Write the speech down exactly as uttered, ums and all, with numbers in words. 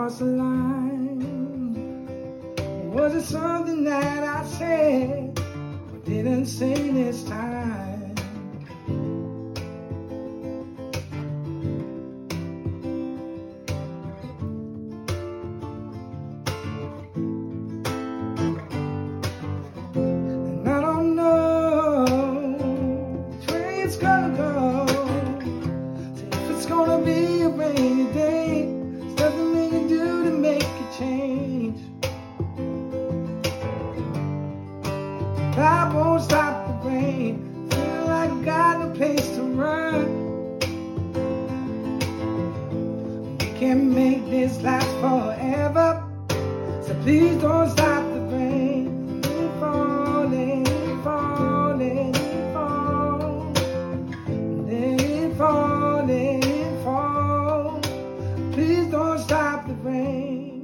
cross the line? Was it something that I said or didn't say this time? And I don't know which way it's gonna go. So if it's gonna be a rainy day, there's nothing we can do to make a change. I won't stop the rain, feel like I got no place to run. We can't make this last forever, so please don't stop the rain. Let it fall, let it fall, let it fall. Let it fall, let it fall. Please don't stop the rain.